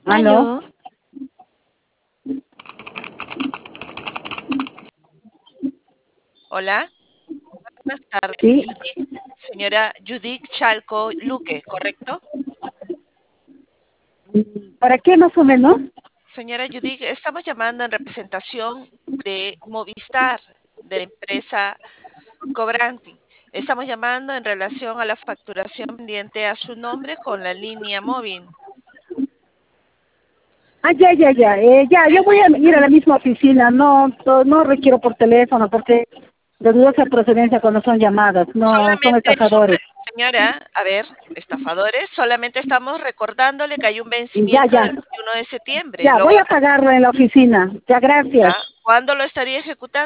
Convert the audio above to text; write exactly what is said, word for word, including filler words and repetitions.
¿Aló? Aló, Hola, buenas tardes. Sí. Judith, señora Judith Chalco Luque, ¿correcto? ¿Para qué más o menos? Señora Judith, estamos llamando en representación de Movistar, de la empresa Cobranti. Estamos llamando en relación a la facturación pendiente a su nombre con la línea móvil. Ah, ya, ya, ya. Eh, ya, yo Es- voy a ir a la misma oficina. No, to- no requiero por teléfono porque de dudosa procedencia cuando son llamadas. No, son solamente, estafadores. señora, a ver, estafadores, solamente estamos recordándole que hay un Ya, vencimiento ya. del veintiuno de septiembre. Ya, Lo voy va- a pagarlo en la oficina. Ya, gracias. ¿Ya? ¿Cuándo lo estaría ejecutando?